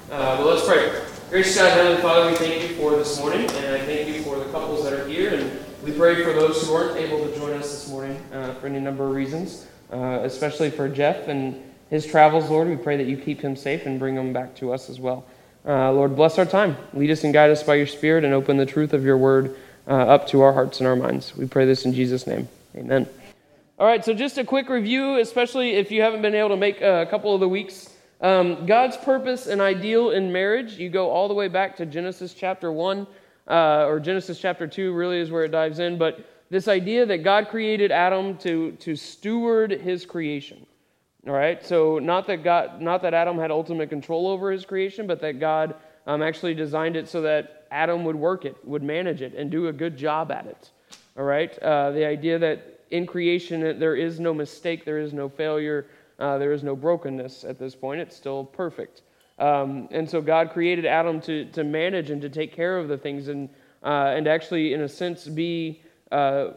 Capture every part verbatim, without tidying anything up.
Uh, well, let's pray. Gracious God, Heavenly Father, we thank you for this morning, and I thank you for the couples that are here, and we pray for those who aren't able to join us this morning uh, for any number of reasons, uh, especially for Jeff and his travels, Lord. We pray that you keep him safe and bring him back to us as well. Uh, Lord, bless our time. Lead us and guide us by your Spirit and open the truth of your word uh, up to our hearts and our minds. We pray this in Jesus' name. Amen. All right, so just a quick review, especially if you haven't been able to make a couple of the weeks. Um, God's purpose and ideal in marriage, you go all the way back to Genesis chapter one, uh, or Genesis chapter two really is where it dives in, but this idea that God created Adam to, to steward his creation. All right, so not that God, not that Adam had ultimate control over his creation, but that God um, actually designed it so that Adam would work it, would manage it, and do a good job at it. All right, uh, the idea that in creation there is no mistake, there is no failure, uh, there is no brokenness at this point. It's still perfect. Um, and so God created Adam to to manage and to take care of the things and uh, and actually, in a sense, be uh,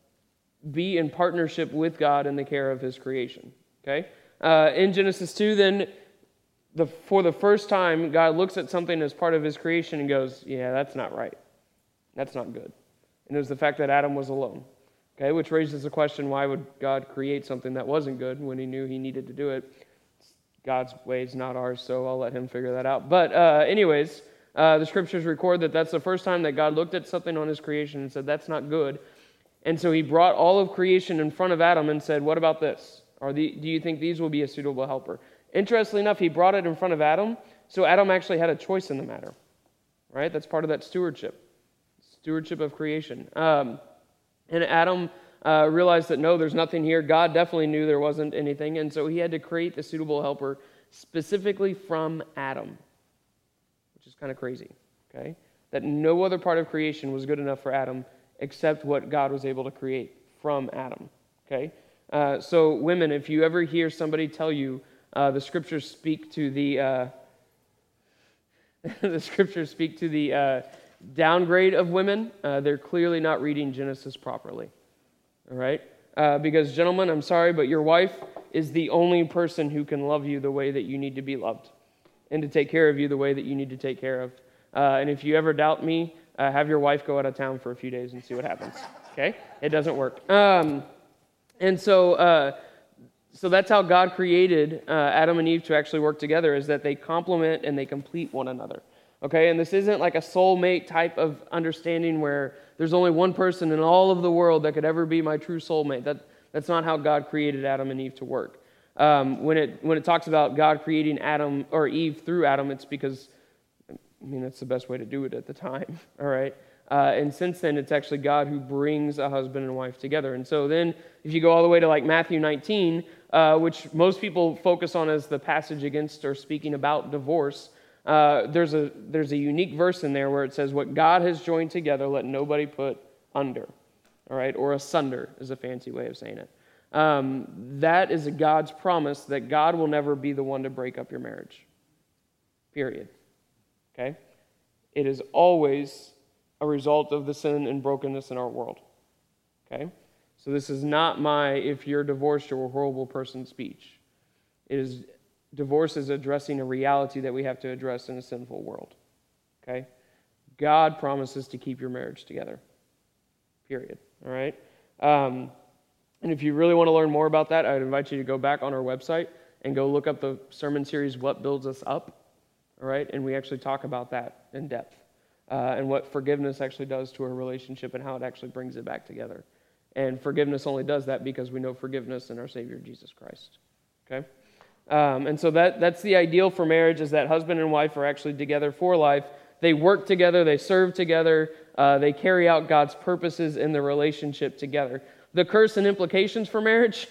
be in partnership with God in the care of his creation. Okay. Uh, in Genesis two, then, the, for the first time, God looks at something as part of his creation and goes, yeah, that's not right. That's not good. And it was the fact that Adam was alone. Okay, which raises the question, why would God create something that wasn't good when he knew he needed to do it? It's God's ways, not ours, so I'll let him figure that out. But uh, anyways, uh, the scriptures record that that's the first time that God looked at something on his creation and said, that's not good. And so he brought all of creation in front of Adam and said, what about this? Or the, do you think these will be a suitable helper? Interestingly enough, he brought it in front of Adam, so Adam actually had a choice in the matter. Right? That's part of that stewardship. Stewardship of creation. Um, and Adam uh, realized that no, there's nothing here. God definitely knew there wasn't anything, and so he had to create the suitable helper specifically from Adam, which is kind of crazy. Okay? That no other part of creation was good enough for Adam except what God was able to create from Adam. Okay? Uh, so, women, if you ever hear somebody tell you uh, the scriptures speak to the uh, the scriptures speak to the uh, downgrade of women, uh, they're clearly not reading Genesis properly. All right, uh, because gentlemen, I'm sorry, but your wife is the only person who can love you the way that you need to be loved, and to take care of you the way that you need to take care of. Uh, and if you ever doubt me, uh, have your wife go out of town for a few days and see what happens. Okay, it doesn't work. Um, And so uh, so that's how God created uh, Adam and Eve to actually work together, is that they complement and they complete one another. Okay, and this isn't like a soulmate type of understanding where there's only one person in all of the world that could ever be my true soulmate. That, that's not how God created Adam and Eve to work. Um, when it when it talks about God creating Adam or Eve through Adam, it's because, I mean, that's the best way to do it at the time, all right? Uh, and since then, it's actually God who brings a husband and wife together. And so then, if you go all the way to like Matthew nineteen, uh, which most people focus on as the passage against or speaking about divorce, uh, there's a there's a unique verse in there where it says, what God has joined together, let nobody put under, all right? Or asunder is a fancy way of saying it. Um, that is a God's promise that God will never be the one to break up your marriage, period. Okay? It is always a result of the sin and brokenness in our world. Okay? So this is not my, if you're divorced, you're a horrible person speech. It is, divorce is addressing a reality that we have to address in a sinful world. Okay? God promises to keep your marriage together. Period. All right? Um, and if you really want to learn more about that, I'd invite you to go back on our website and go look up the sermon series, What Builds Us Up. All right? And we actually talk about that in depth. Uh, and what forgiveness actually does to a relationship and how it actually brings it back together. And forgiveness only does that because we know forgiveness in our Savior, Jesus Christ. Okay? Um, and so that that's the ideal for marriage, is that husband and wife are actually together for life. They work together, they serve together, uh, they carry out God's purposes in the relationship together. The curse and implications for marriage,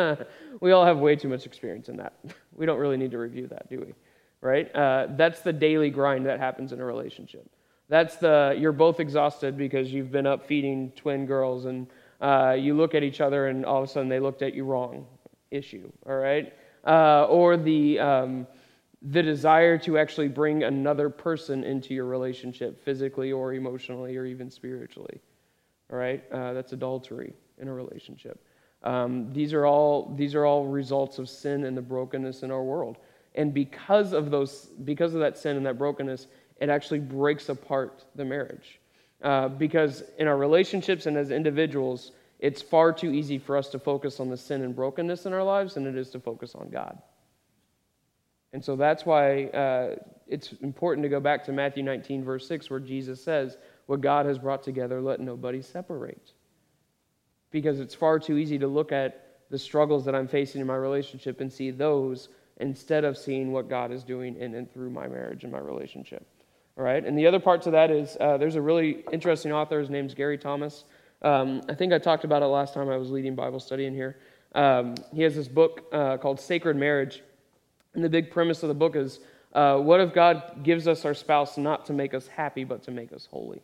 we all have way too much experience in that. We don't really need to review that, do we? Right? Uh, that's the daily grind that happens in a relationship. That's the, you're both exhausted because you've been up feeding twin girls, and uh, you look at each other and all of a sudden they looked at you wrong issue, all right? Uh, or the um, the desire to actually bring another person into your relationship, physically or emotionally or even spiritually, all right? Uh, that's adultery in a relationship. Um, these are all these are all results of sin and the brokenness in our world. And because of those, because of that sin and that brokenness, it actually breaks apart the marriage. Uh, because in our relationships and as individuals, it's far too easy for us to focus on the sin and brokenness in our lives than it is to focus on God. And so that's why uh, it's important to go back to Matthew nineteen, verse six, where Jesus says, what God has brought together, let nobody separate. Because it's far too easy to look at the struggles that I'm facing in my relationship and see those instead of seeing what God is doing in and through my marriage and my relationship. All right? And the other part to that is uh, there's a really interesting author. His name's Gary Thomas. Um, I think I talked about it last time I was leading Bible study in here. Um, he has this book uh, called Sacred Marriage. And the big premise of the book is, uh, what if God gives us our spouse not to make us happy, but to make us holy?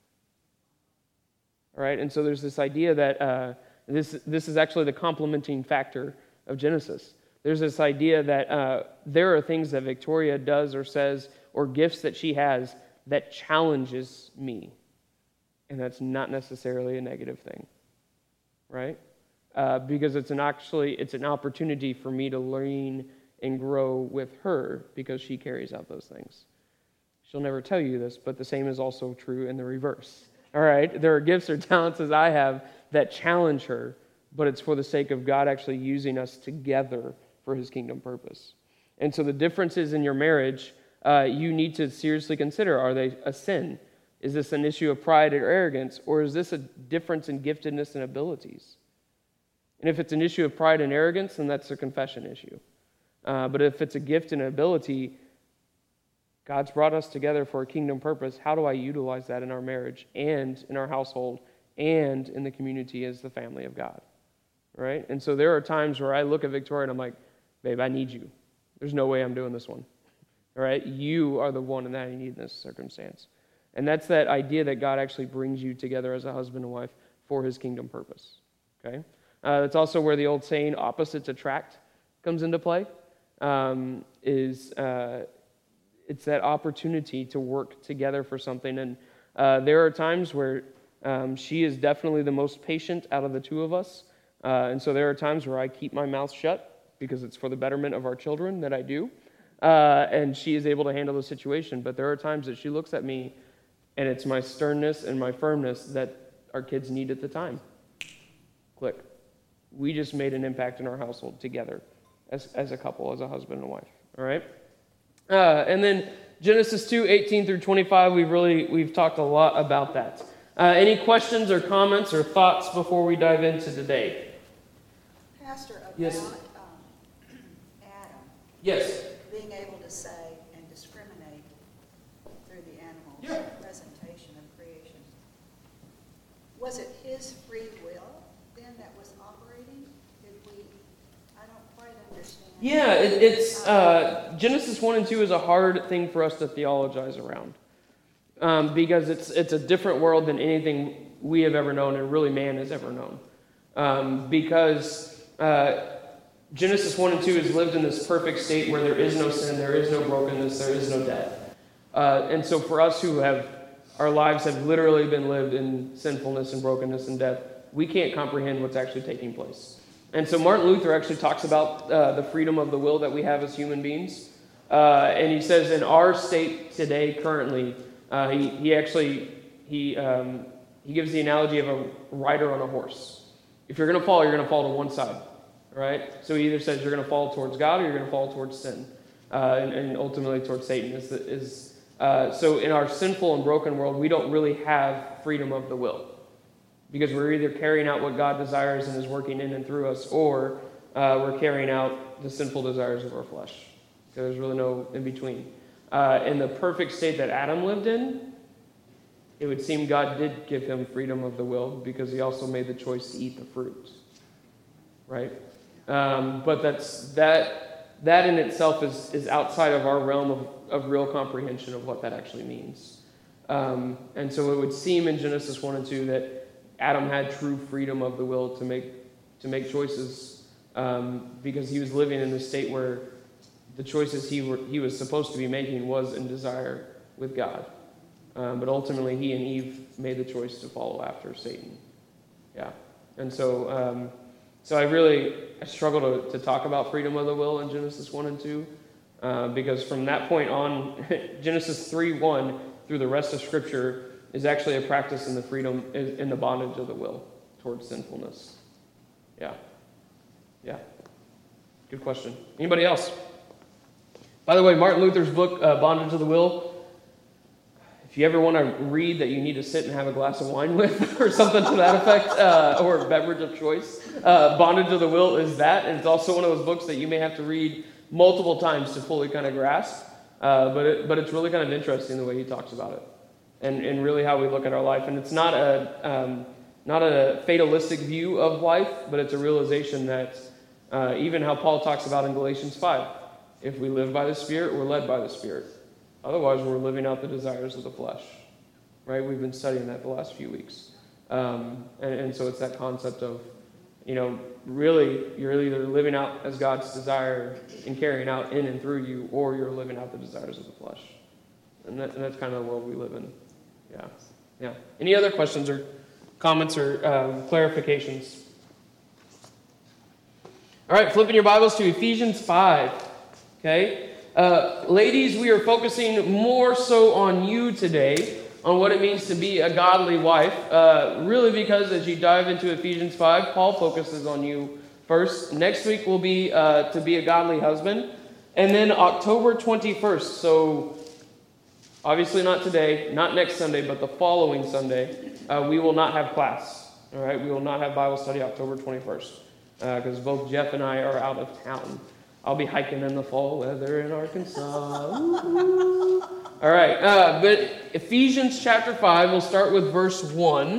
All right? And so there's this idea that uh, this, this is actually the complementing factor of Genesis. There's this idea that uh, there are things that Victoria does or says or gifts that she has that challenges me. And that's not necessarily a negative thing, right? Uh, because it's an actually it's an opportunity for me to learn and grow with her because she carries out those things. She'll never tell you this, but the same is also true in the reverse. All right? There are gifts or talents as I have that challenge her, but it's for the sake of God actually using us together for his kingdom purpose. And so the differences in your marriage, uh, you need to seriously consider, are they a sin? Is this an issue of pride or arrogance, or is this a difference in giftedness and abilities? And if it's an issue of pride and arrogance, then that's a confession issue. Uh, but if it's a gift and ability, God's brought us together for a kingdom purpose. How do I utilize that in our marriage and in our household and in the community as the family of God? Right? And so there are times where I look at Victoria and I'm like, babe, I need you. There's no way I'm doing this one. All right? You are the one that I need in this circumstance. And that's that idea that God actually brings you together as a husband and wife for his kingdom purpose. Okay? Uh, that's also where the old saying, opposites attract, comes into play. Um, is uh, it's that opportunity to work together for something. And uh, there are times where um, she is definitely the most patient out of the two of us. Uh, and so there are times where I keep my mouth shut because it's for the betterment of our children that I do. Uh, and she is able to handle the situation. But there are times that she looks at me and it's my sternness and my firmness that our kids need at the time. Click. We just made an impact in our household together as, as a couple, as a husband and wife. All right? Uh, and then Genesis two, eighteen through twenty-five, we've really, we've talked a lot about that. Uh, any questions or comments or thoughts before we dive into today? Pastor, about yes. um, Adam yes. being able to say and discriminate through the animal's yeah. presentation of creation. Was it his free will then that was operating? Did we, I don't quite understand. Yeah, it, it's, uh, Genesis one and two is a hard thing for us to theologize around. Um, because it's it's a different world than anything we have ever known and really man has ever known. Um, because uh, Genesis one and two is lived in this perfect state where there is no sin, there is no brokenness, there is no death. Uh, and so for us who have, our lives have literally been lived in sinfulness and brokenness and death, we can't comprehend what's actually taking place. And so Martin Luther actually talks about uh, the freedom of the will that we have as human beings. Uh, and he says in our state today, currently, Uh, he, he actually, he um, he gives the analogy of a rider on a horse. If you're going to fall, you're going to fall to one side, right? So he either says you're going to fall towards God or you're going to fall towards sin, uh, and, and ultimately towards Satan. Is, the, is uh, So in our sinful and broken world, we don't really have freedom of the will because we're either carrying out what God desires and is working in and through us, or uh, we're carrying out the sinful desires of our flesh. So there's really no in between. Uh, in the perfect state that Adam lived in, it would seem God did give him freedom of the will because he also made the choice to eat the fruit, right? Um, but that's that that in itself is, is outside of our realm of, of real comprehension of what that actually means. Um, and so it would seem in Genesis one and two that Adam had true freedom of the will to make to make choices um, because he was living in a state where the choices he were, he was supposed to be making was in desire with God. Um, but ultimately, he and Eve made the choice to follow after Satan. Yeah. And so um, so I really I struggle to, to talk about freedom of the will in Genesis one and two Uh, because from that point on, Genesis three one through the rest of Scripture is actually a practice in the freedom, in the bondage of the will towards sinfulness. Yeah. Yeah. Good question. Anybody else? By the way, Martin Luther's book, uh, Bondage of the Will, if you ever want to read that you need to sit and have a glass of wine with or something to that effect, uh, or a beverage of choice, uh, Bondage of the Will is that. And it's also one of those books that you may have to read multiple times to fully kind of grasp. Uh, but, it, but it's really kind of interesting the way he talks about it and, and really how we look at our life. And it's not a, um, not a fatalistic view of life, but it's a realization that uh, even how Paul talks about in Galatians five, if we live by the Spirit, we're led by the Spirit. Otherwise, we're living out the desires of the flesh, right? We've been studying that the last few weeks. Um, and, and so it's that concept of, you know, really, you're either living out as God's desire and carrying out in and through you, or you're living out the desires of the flesh. And, that, and that's kind of the world we live in. Yeah. Yeah. Any other questions or comments or um, clarifications? All right, flipping your Bibles to Ephesians five. Okay? Uh, ladies, we are focusing more so on you today, on what it means to be a godly wife. Uh, really because as you dive into Ephesians five, Paul focuses on you first. Next week will be uh, to be a godly husband. And then October twenty-first, so obviously not today, not next Sunday, but the following Sunday, uh, we will not have class. All right, we will not have Bible study October twenty-first because uh, both Jeff and I are out of town. I'll be hiking in the fall weather in Arkansas. All right, uh, but Ephesians chapter five, we'll start with verse one.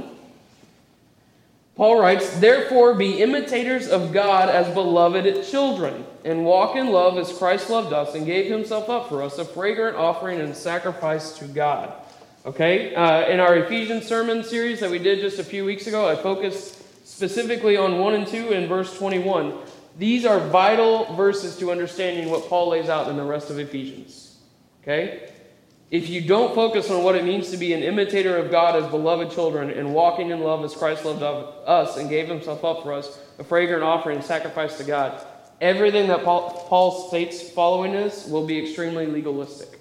Paul writes, "Therefore be imitators of God as beloved children, and walk in love as Christ loved us and gave himself up for us, a fragrant offering and sacrifice to God." Okay, uh, in our Ephesians sermon series that we did just a few weeks ago, I focused specifically on one and two in verse twenty-one. These are vital verses to understanding what Paul lays out in the rest of Ephesians. Okay? If you don't focus on what it means to be an imitator of God as beloved children and walking in love as Christ loved us and gave himself up for us, a fragrant offering and sacrifice to God, everything that Paul, Paul states following this will be extremely legalistic.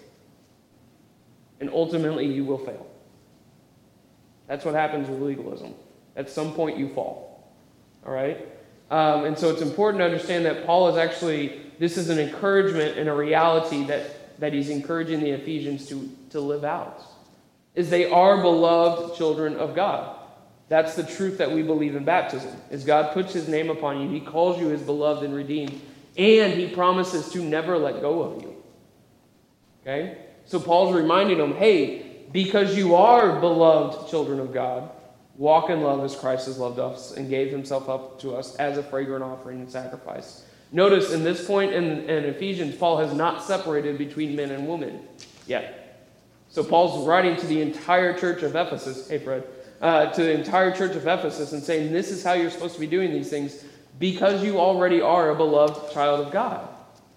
And ultimately you will fail. That's what happens with legalism. At some point you fall. All right? Um, and so it's important to understand that Paul is actually, this is an encouragement and a reality that, that he's encouraging the Ephesians to, to live out. Is they are beloved children of God. That's the truth that we believe in baptism. Is God puts his name upon you, he calls you his beloved and redeemed, and he promises to never let go of you. Okay? So Paul's reminding them, hey, because you are beloved children of God, walk in love as Christ has loved us and gave himself up to us as a fragrant offering and sacrifice. Notice in this point in, in Ephesians, Paul has not separated between men and women yet. So Paul's writing to the entire church of Ephesus, hey Fred, uh, to the entire church of Ephesus and saying this is how you're supposed to be doing these things because you already are a beloved child of God.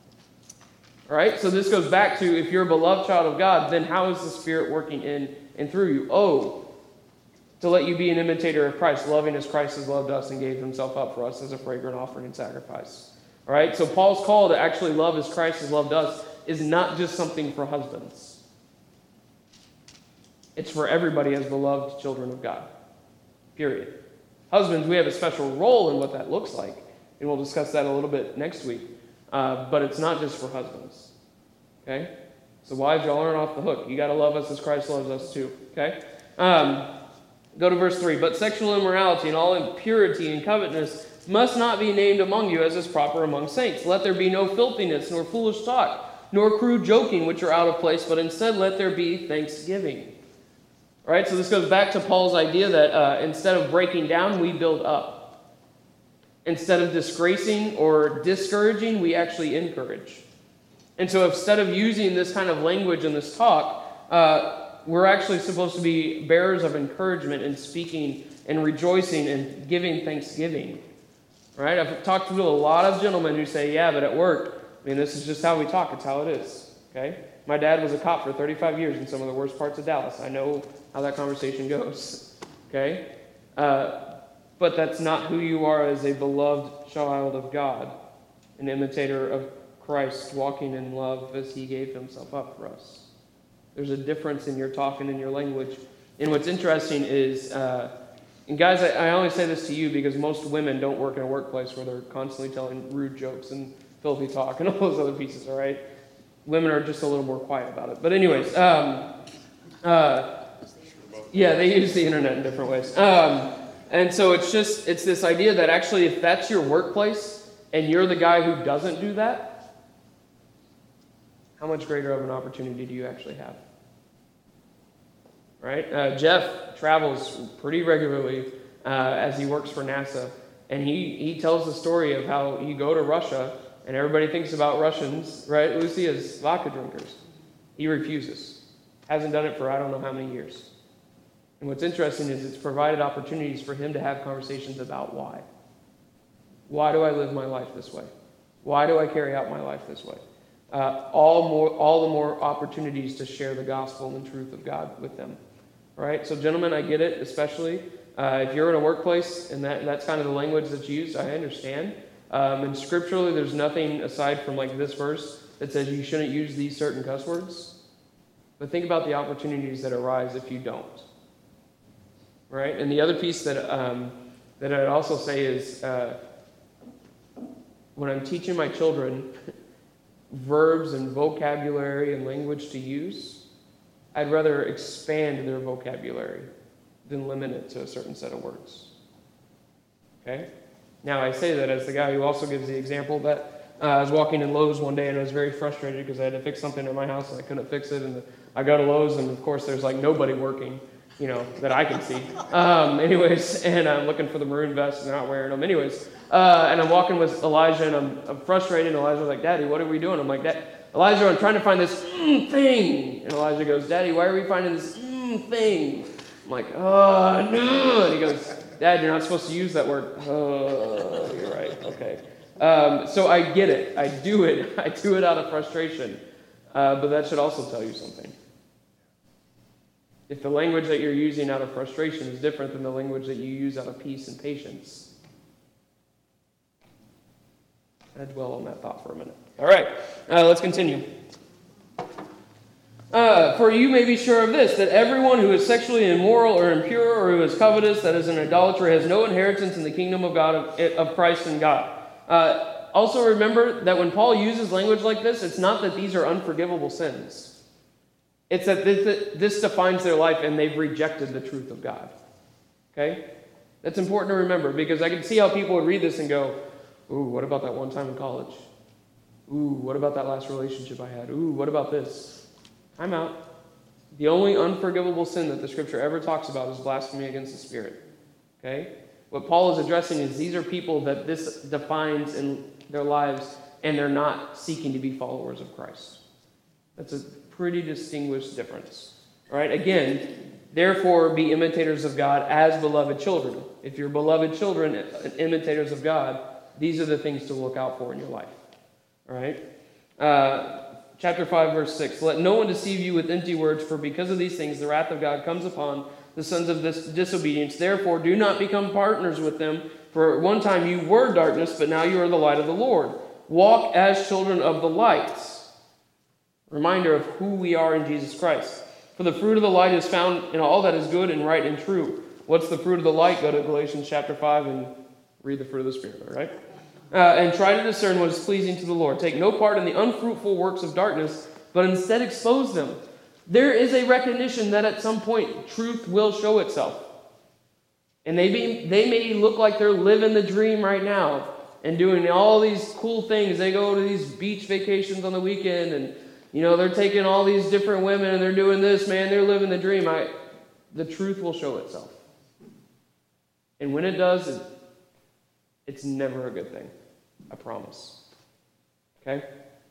All right, so this goes back to if you're a beloved child of God, then how is the Spirit working in and through you? Oh, to let you be an imitator of Christ, loving as Christ has loved us and gave himself up for us as a fragrant offering and sacrifice. All right, so Paul's call to actually love as Christ has loved us is not just something for husbands. It's for everybody as beloved children of God. Period. Husbands, we have a special role in what that looks like, and we'll discuss that a little bit next week. Uh, but it's not just for husbands. Okay? So wives, y'all aren't off the hook. You got to love us as Christ loves us too. Okay? Um, Go to verse three. "But sexual immorality and all impurity and covetousness must not be named among you as is proper among saints. Let there be no filthiness, nor foolish talk, nor crude joking, which are out of place, but instead let there be thanksgiving." All right, so this goes back to Paul's idea that uh, instead of breaking down, we build up. Instead of disgracing or discouraging, we actually encourage. And so instead of using this kind of language in this talk, uh, we're actually supposed to be bearers of encouragement and speaking and rejoicing and giving thanksgiving. Right? I've talked to a lot of gentlemen who say, yeah, but at work, I mean, this is just how we talk. It's how it is. Okay? My dad was a cop for thirty-five years in some of the worst parts of Dallas. I know how that conversation goes. Okay? Uh, but that's not who you are as a beloved child of God, an imitator of Christ walking in love as he gave himself up for us. There's a difference in your talk and in your language. And what's interesting is, uh, and guys, I, I only say this to you because most women don't work in a workplace where they're constantly telling rude jokes and filthy talk and all those other pieces, all right? Women are just a little more quiet about it. But anyways, um, uh, yeah, they use the internet in different ways. Um, and so it's just, it's this idea that actually if that's your workplace and you're the guy who doesn't do that, how much greater of an opportunity do you actually have? Right? Uh, Jeff travels pretty regularly uh, as he works for NASA. And he, he tells the story of how he go to Russia and everybody thinks about Russians, right, Lucy, as vodka drinkers. He refuses. Hasn't done it for I don't know how many years. And what's interesting is it's provided opportunities for him to have conversations about why. Why do I live my life this way? Why do I carry out my life this way? Uh, all more, all the more opportunities to share the gospel and the truth of God with them. All right? So gentlemen, I get it, especially uh, if you're in a workplace and that, that's kind of the language that's used, I understand. Um, and scripturally, there's nothing aside from like this verse that says you shouldn't use these certain cuss words. But think about the opportunities that arise if you don't. Right? And the other piece that um, that I'd also say is uh, when I'm teaching my children verbs and vocabulary and language to use, I'd rather expand their vocabulary than limit it to a certain set of words. Okay? Now, I say that as the guy who also gives the example that uh, I was walking in Lowe's one day and I was very frustrated because I had to fix something in my house and I couldn't fix it. And the, I go to Lowe's and, of course, there's like nobody working, you know, that I can see. Um, anyways, and I'm looking for the maroon vest and they're not wearing them. Anyways, uh, and I'm walking with Elijah and I'm, I'm frustrated. And Elijah's like, Daddy, what are we doing? I'm like, Dad, Elijah, I'm trying to find this mm, thing. And Elijah goes, Daddy, why are we finding this mm, thing? I'm like, oh, no. And he goes, Dad, you're not supposed to use that word. Oh, you're right. Okay. Um, so I get it. I do it. I do it out of frustration. Uh, but that should also tell you something. If the language that you're using out of frustration is different than the language that you use out of peace and patience. I'd dwell on that thought for a minute. All right. Uh, let's continue. Uh, for you may be sure of this, that everyone who is sexually immoral or impure or who is covetous, that is an idolater, has no inheritance in the kingdom of God, of, of Christ and God. Uh, also remember that when Paul uses language like this, it's not that these are unforgivable sins. It's that this, this defines their life and they've rejected the truth of God. Okay? That's important to remember because I can see how people would read this and go, ooh, what about that one time in college? Ooh, what about that last relationship I had? Ooh, what about this? I'm out. The only unforgivable sin that the scripture ever talks about is blasphemy against the Spirit. Okay? What Paul is addressing is these are people that this defines in their lives and they're not seeking to be followers of Christ. That's a pretty distinguished difference. All right? Again, therefore be imitators of God as beloved children. If you're beloved children, imitators of God, these are the things to look out for in your life. All right? Uh, chapter five, verse six. Let no one deceive you with empty words, for because of these things the wrath of God comes upon the sons of dis- disobedience. Therefore, do not become partners with them. For at one time you were darkness, but now you are the light of the Lord. Walk as children of the light. Reminder of who we are in Jesus Christ. For the fruit of the light is found in all that is good and right and true. What's the fruit of the light? Go to Galatians chapter five and read the fruit of the Spirit, all right? Uh, and try to discern what is pleasing to the Lord. Take no part in the unfruitful works of darkness, but instead expose them. There is a recognition that at some point truth will show itself. And they, be, they may look like they're living the dream right now and doing all these cool things. They go to these beach vacations on the weekend and, you know, they're taking all these different women and they're doing this, man, they're living the dream. I, the truth will show itself. And when it does, it, it's never a good thing. I promise. Okay?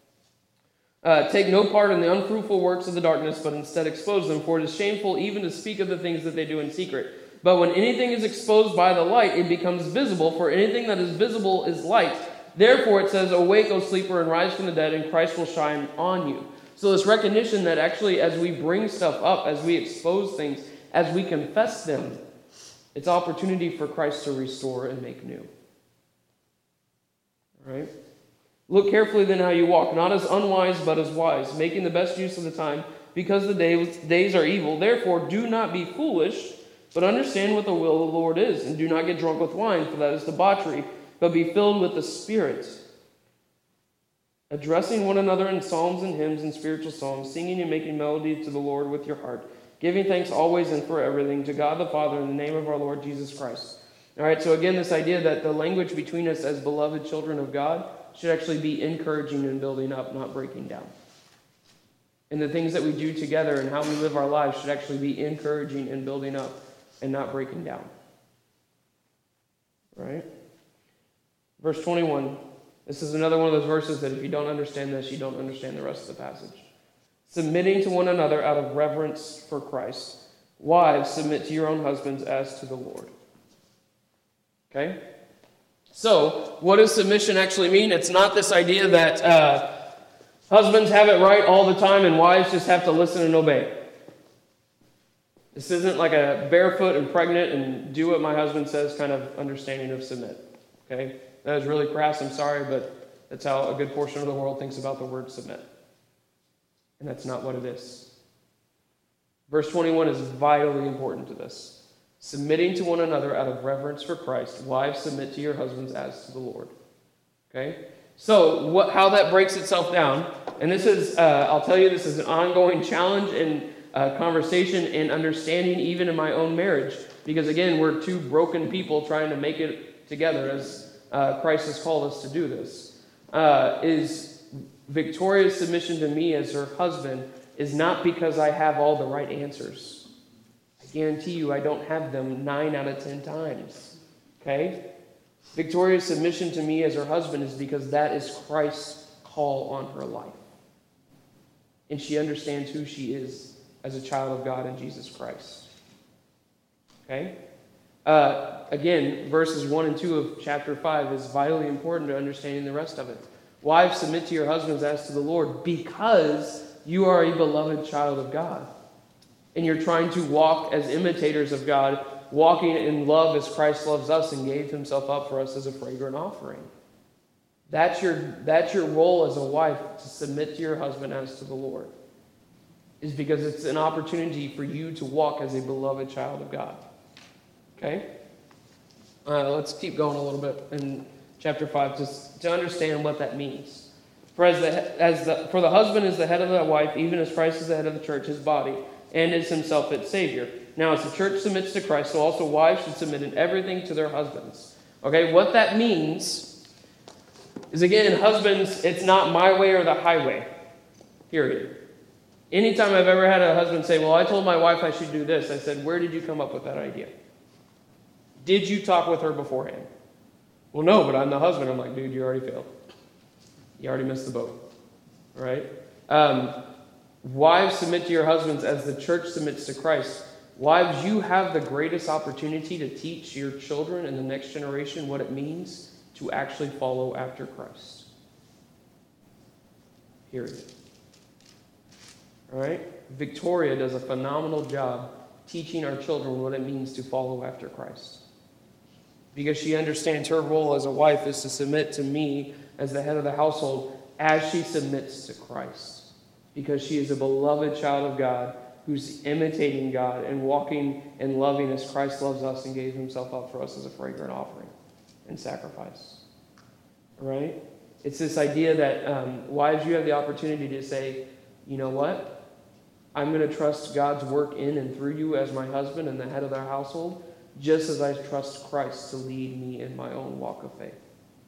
Uh, take no part in the unfruitful works of the darkness, but instead expose them, for it is shameful even to speak of the things that they do in secret. But when anything is exposed by the light, it becomes visible, for anything that is visible is light. Therefore it says, awake, O sleeper, and rise from the dead, and Christ will shine on you. So this recognition that actually as we bring stuff up, as we expose things, as we confess them, it's opportunity for Christ to restore and make new. Right? Look carefully then how you walk, not as unwise, but as wise, making the best use of the time, because the days, days are evil. Therefore, do not be foolish, but understand what the will of the Lord is, and do not get drunk with wine, for that is debauchery, but be filled with the Spirit, addressing one another in psalms and hymns and spiritual songs, singing and making melody to the Lord with your heart, giving thanks always and for everything to God the Father in the name of our Lord Jesus Christ. All right, so again, this idea that the language between us as beloved children of God should actually be encouraging and building up, not breaking down. And the things that we do together and how we live our lives should actually be encouraging and building up and not breaking down. Right? Verse twenty-one. This is another one of those verses that if you don't understand this, you don't understand the rest of the passage. Submitting to one another out of reverence for Christ. Wives, submit to your own husbands as to the Lord. Okay? So, what does submission actually mean? It's not this idea that uh, husbands have it right all the time and wives just have to listen and obey. This isn't like a barefoot and pregnant and do what my husband says kind of understanding of submit. Okay? That is really crass, I'm sorry, but that's how a good portion of the world thinks about the word submit. And that's not what it is. Verse twenty-one is vitally important to this. Submitting to one another out of reverence for Christ. Wives, submit to your husbands as to the Lord. Okay? So, what, how that breaks itself down, and this is, uh, I'll tell you, this is an ongoing challenge and uh, conversation and understanding even in my own marriage. Because again, we're two broken people trying to make it together as uh, Christ has called us to do this. Uh, is Victoria's submission to me as her husband is not because I have all the right answers. I guarantee you I don't have them nine out of ten times. Okay? Victoria's submission to me as her husband is because that is Christ's call on her life. And she understands who she is as a child of God in Jesus Christ. Okay? Uh, again, verses one and two of chapter five is vitally important to understanding the rest of it. Wives, submit to your husbands as to the Lord because you are a beloved child of God. And you're trying to walk as imitators of God, walking in love as Christ loves us and gave himself up for us as a fragrant offering. That's your, that's your role as a wife, to submit to your husband as to the Lord. Is because it's an opportunity for you to walk as a beloved child of God. Okay? Uh, let's keep going a little bit in chapter five to, to understand what that means. For as the, as the, for the husband is the head of the wife, even as Christ is the head of the church, his body, and is himself its Savior. Now, as the church submits to Christ, so also wives should submit in everything to their husbands. Okay, what that means is, again, husbands, it's not my way or the highway. Period. Anytime I've ever had a husband say, well, I told my wife I should do this, I said, where did you come up with that idea? Did you talk with her beforehand? Well, no, but I'm the husband. I'm like, dude, you already failed. You already missed the boat. All right? Um... Wives, submit to your husbands as the church submits to Christ. Wives, you have the greatest opportunity to teach your children and the next generation what it means to actually follow after Christ. Period. All right? Victoria does a phenomenal job teaching our children what it means to follow after Christ. Because she understands her role as a wife is to submit to me as the head of the household as she submits to Christ. Because she is a beloved child of God who's imitating God and walking and loving as Christ loves us and gave himself up for us as a fragrant offering and sacrifice. All right? It's this idea that um, wives, you have the opportunity to say, you know what? I'm going to trust God's work in and through you as my husband and the head of their household, just as I trust Christ to lead me in my own walk of faith.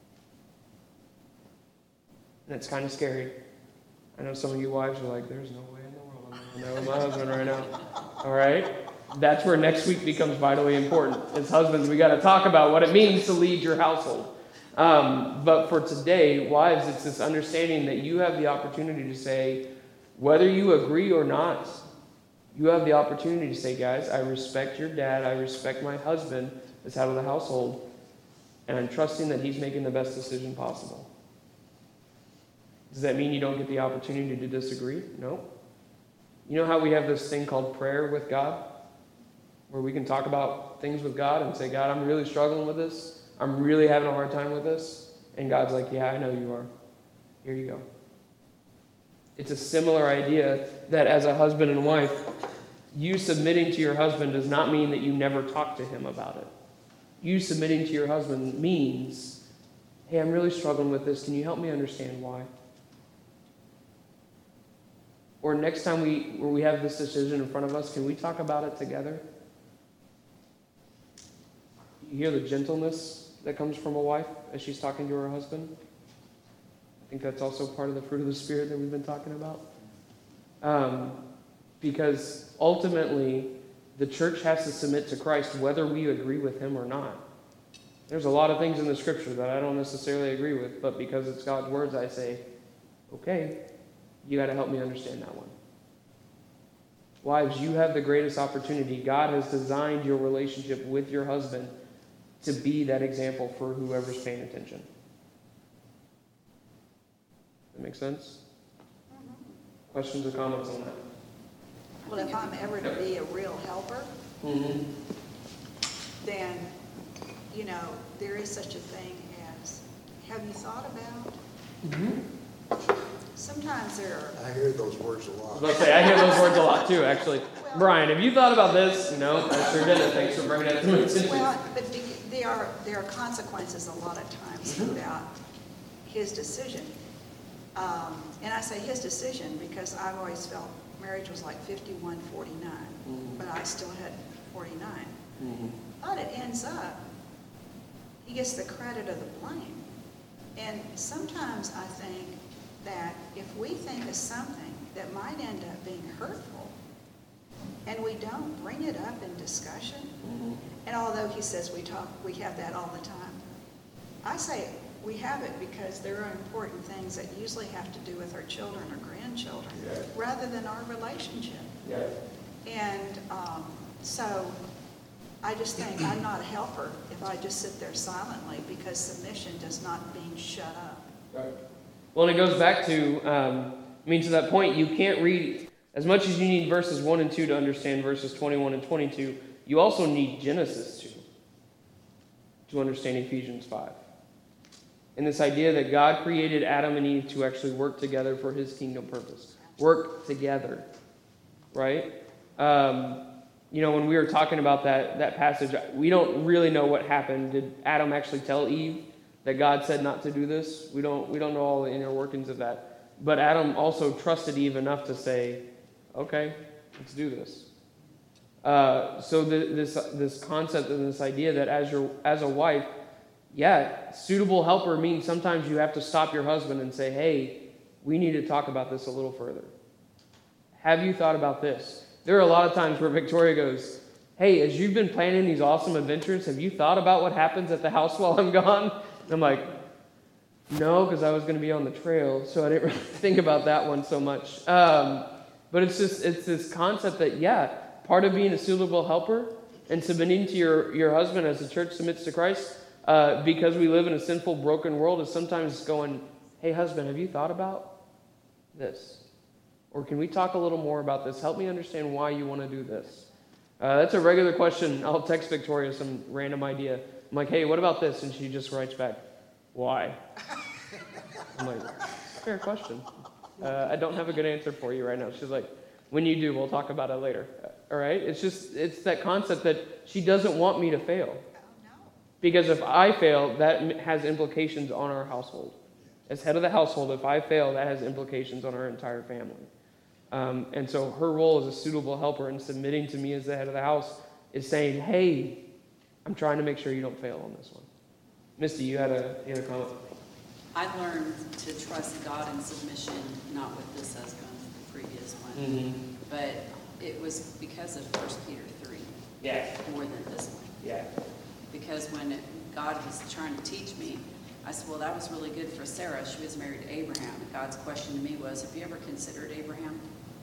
And it's kind of scary. I know some of you wives are like, there's no way in the world I'm going to know my husband right now. All right? That's where next week becomes vitally important. As husbands, we got to talk about what it means to lead your household. Um, but for today, wives, it's this understanding that you have the opportunity to say, whether you agree or not, you have the opportunity to say, guys, I respect your dad, I respect my husband as head of the household, and I'm trusting that he's making the best decision possible. Does that mean you don't get the opportunity to disagree? No. You know how we have this thing called prayer with God? Where we can talk about things with God and say, God, I'm really struggling with this. I'm really having a hard time with this. And God's like, yeah, I know you are. Here you go. It's a similar idea that as a husband and wife, you submitting to your husband does not mean that you never talk to him about it. You submitting to your husband means, hey, I'm really struggling with this. Can you help me understand why? Or next time we where we have this decision in front of us, can we talk about it together? You hear the gentleness that comes from a wife as she's talking to her husband? I think that's also part of the fruit of the Spirit that we've been talking about. Um, because ultimately, the church has to submit to Christ whether we agree with him or not. There's a lot of things in the Scripture that I don't necessarily agree with, but because it's God's words, I say, okay, you got to help me understand that one. Wives, you have the greatest opportunity. God has designed your relationship with your husband to be that example for whoever's paying attention. That make sense? Mhm. Questions or comments on that? Well, if I'm ever to be a real helper, Mm-hmm. then, you know, there is such a thing as, have you thought about? Mm-hmm. Sometimes there are, I hear those words a I was lot. about to say, I hear those words a lot too, actually. Brian, have you thought about this? No, I sure didn't. Thanks for bringing it to my attention. well, but be- there are, there are consequences a lot of times about his decision. Um, and I say his decision because I've always felt marriage was like fifty-one forty-nine, Mhm. but I still had forty-nine. Mm-hmm. But it ends up, he gets the credit of the blame. And sometimes I think that if we think of something that might end up being hurtful, and we don't bring it up in discussion, Mm-hmm. and although he says we talk, we have that all the time, I say we have it because there are important things that usually have to do with our children or grandchildren, Yeah. rather than our relationship. Yeah. And um, so I just think I'm not a helper if I just sit there silently, because submission does not mean shut up. Right. Well, and it goes back to, um, I mean, to that point, you can't read, as much as you need verses one and two to understand verses twenty-one and twenty-two, you also need Genesis two to understand Ephesians five. And this idea that God created Adam and Eve to actually work together for his kingdom purpose. Work together, right? Um, you know, when we were talking about that, that passage, we don't really know what happened. Did Adam actually tell Eve that God said not to do this? We don't, we don't know all the inner workings of that. But Adam also trusted Eve enough to say, okay, let's do this. Uh, so the, this this concept and this idea that as your as a wife, yeah, suitable helper means sometimes you have to stop your husband and say, hey, we need to talk about this a little further. Have you thought about this? There are a lot of times where Victoria goes, hey, as you've been planning these awesome adventures, have you thought about what happens at the house while I'm gone? And I'm like, no, because I was going to be on the trail, so I didn't really think about that one so much. Um, but it's just, it's this concept that, yeah, part of being a suitable helper and submitting to your, your husband as the church submits to Christ, uh, because we live in a sinful, broken world, is sometimes going, hey, husband, have you thought about this? Or can we talk a little more about this? Help me understand why you want to do this. Uh, that's a regular question. I'll text Victoria some random idea. I'm like, hey, what about this? And she just writes back, why? I'm like, fair question. Uh, I don't have a good answer for you right now. She's like, when you do, we'll talk about it later. All right? It's just, it's that concept that she doesn't want me to fail. Oh, no. Because if I fail, that has implications on our household. As head of the household, if I fail, that has implications on our entire family. Um, and so her role as a suitable helper and submitting to me as the head of the house is saying, hey, I'm trying to make sure you don't fail on this one. Misty, you had a, you had a comment? I learned to trust God in submission, not with this husband, the previous one. Mm-hmm. But it was because of First Peter three, Yeah. more than this one. Yeah. Because when God was trying to teach me, I said, well, that was really good for Sarah. She was married to Abraham. God's question to me was, have you ever considered Abraham?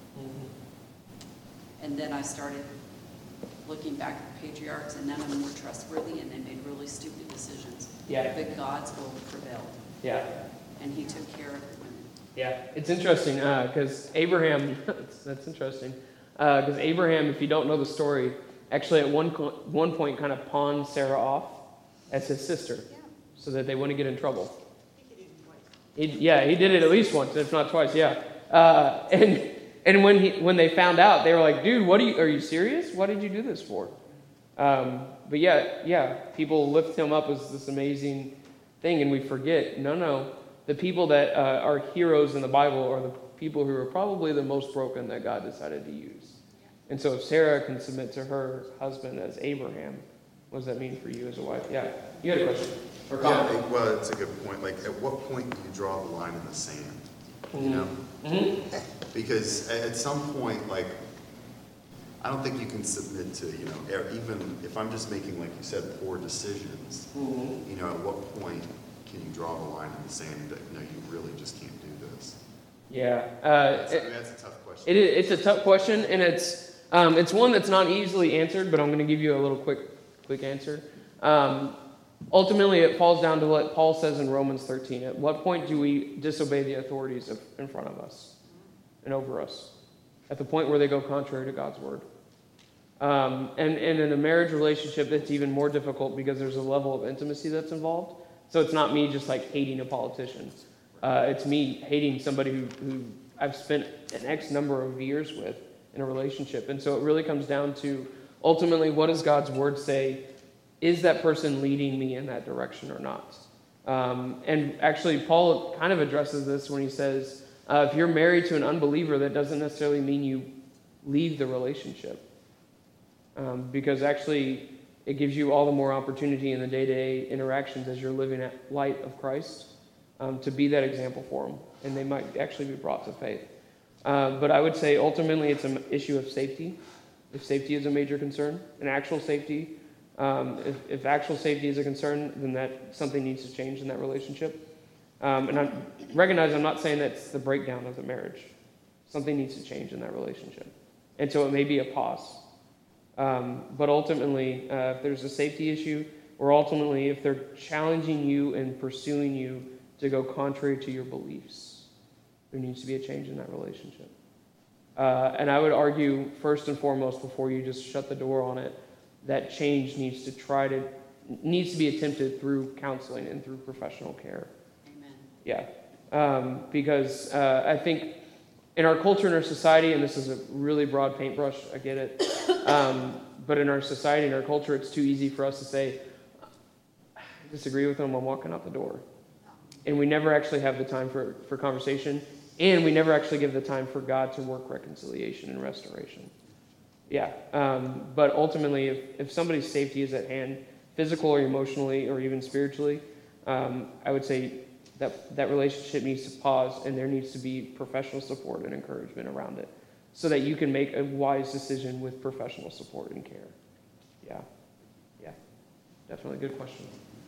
Mm-hmm. And then I started looking back at the patriarchs, and none of them were trustworthy, and they made really stupid decisions. Yeah. But God's will prevailed, Yeah. and he took care of the women. Yeah. It's interesting because uh, Abraham, that's, that's interesting, because uh, Abraham, if you don't know the story, actually at one, one point kind of pawned Sarah off as his sister Yeah. so that they wouldn't get in trouble. I think it even was. He, yeah, he did it at least once, if not twice. Yeah, uh, and and when he when they found out, they were like, "Dude, what are you? Are you serious? What did you do this for?" Um, but yeah, yeah, people lift him up as this amazing thing, and we forget. No, no, the people that uh, are heroes in the Bible are the people who are probably the most broken that God decided to use. And so, if Sarah can submit to her husband as Abraham, what does that mean for you as a wife? Yeah, you had a question or comment? Yeah, well, it's a good point. Like, at what point do you draw the line in the sand? You know? Mm-hmm. Because at some point, like, I don't think you can submit to, you know, e- even if I'm just making, like you said, poor decisions, Mm-hmm. you know, at what point can you draw the line in the sand that, no, you really just can't do this? Yeah, uh, That's, I it, mean, that's a tough question. it is, it's a tough question, and it's um, it's one that's not easily answered. But I'm going to give you a little quick quick answer. Um, ultimately, it falls down to what Paul says in Romans thirteen. At what point do we disobey the authorities of, in front of us and over us? At the point where they go contrary to God's word. Um, and, and in a marriage relationship, it's even more difficult because there's a level of intimacy that's involved. So it's not me just like hating a politician. Uh, it's me hating somebody who, who I've spent an X number of years with in a relationship. And so it really comes down to, ultimately, what does God's word say? Is that person leading me in that direction or not? Um, and actually, Paul kind of addresses this when he says, uh, if you're married to an unbeliever, that doesn't necessarily mean you leave the relationship. Um, because actually, it gives you all the more opportunity in the day-to-day interactions as you're living at light of Christ um, to be that example for them. And they might actually be brought to faith. Uh, but I would say, ultimately, it's an issue of safety. If safety is a major concern, and actual safety, um, if, if actual safety is a concern, then that something needs to change in that relationship. Um, and I recognize I'm not saying that's the breakdown of the marriage. Something needs to change in that relationship. And so it may be a pause. Um, but ultimately, uh, if there's a safety issue, or ultimately if they're challenging you and pursuing you to go contrary to your beliefs, there needs to be a change in that relationship. Uh, and I would argue, first and foremost, before you just shut the door on it, that change needs to try to needs to be attempted through counseling and through professional care. Amen. Yeah, um, because uh, I think in our culture, in our society, and this is a really broad paintbrush, I get it, um, but in our society, in our culture, it's too easy for us to say, I disagree with them, I'm walking out the door. And we never actually have the time for, for conversation, and we never actually give the time for God to work reconciliation and restoration. Yeah, um, but ultimately, if, if somebody's safety is at hand, physical or emotionally or even spiritually, um, I would say that that relationship needs to pause, and there needs to be professional support and encouragement around it so that you can make a wise decision with professional support and care. Yeah, yeah, definitely good question.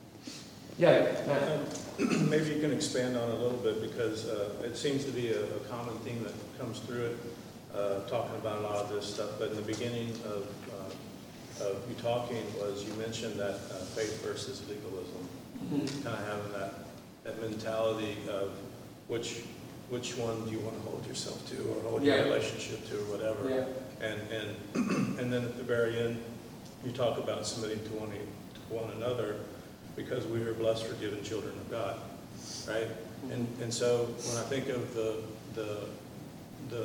Yeah, Matt. Maybe you can expand on it a little bit, because uh, it seems to be a, a common theme that comes through it, uh, talking about a lot of this stuff. But in the beginning of, uh, of you talking was, you mentioned that uh, faith versus legalism, Mm-hmm. kind of having that, that mentality of which which one do you want to hold yourself to, or hold Yeah. your relationship to, or whatever. Yeah. And and and then at the very end, you talk about submitting to one to one another, because we are blessed for given children of God, right? And and so when I think of the the the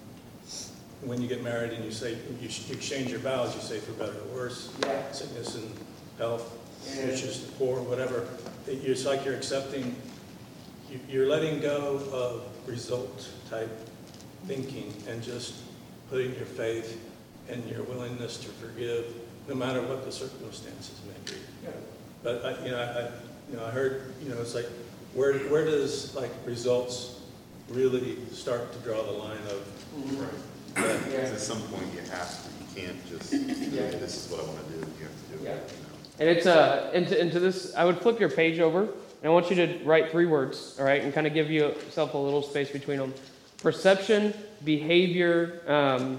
when you get married and you say you exchange your vows, you say for better or worse, Yeah. sickness and health, Yeah. riches and poor, whatever. It, it's like you're accepting, you, you're letting go of result type thinking and just putting your faith and your willingness to forgive, no matter what the circumstances may be. Yeah. But I, you know, I, you know, I heard, you know, it's like, where, where does like results really start to draw the line of? Right. that- Because at some point you have to, you can't just, Yeah. okay, this is what I want to do, you have to do it. Yeah. You know? And it's uh into, into this, I would flip your page over, and I want you to write three words, all right, and kind of give yourself a little space between them. Perception, behavior, um,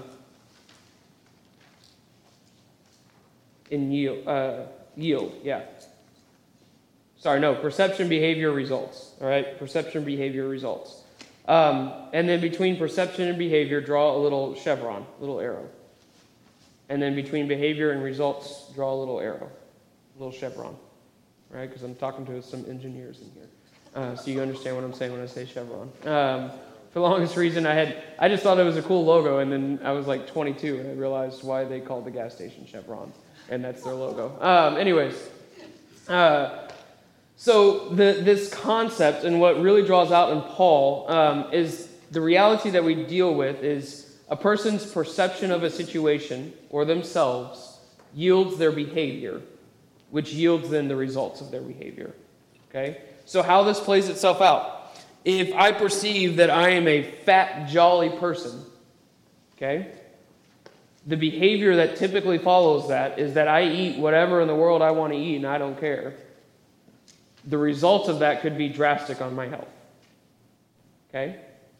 and yield. Uh, yield, yeah. Sorry, no, perception, behavior, results, all right? Perception, behavior, results. Um, and then between perception and behavior, draw a little chevron, little arrow. And then between behavior and results, draw a little arrow. Little chevron, right? Because I'm talking to some engineers in here. Uh, so you understand what I'm saying when I say Chevron. Um, for the longest reason, I had I just thought it was a cool logo, and then I was like twenty-two, and I realized why they called the gas station Chevron, and that's their logo. Um, anyways, uh, so the, this concept and what really draws out in Paul um, is the reality that we deal with is a person's perception of a situation or themselves yields their behavior, which yields then the results of their behavior. Okay? So how this plays itself out. If I perceive that I am a fat, jolly person, okay, the behavior that typically follows that is that I eat whatever in the world I want to eat and I don't care. The result of that could be drastic on my health. Okay?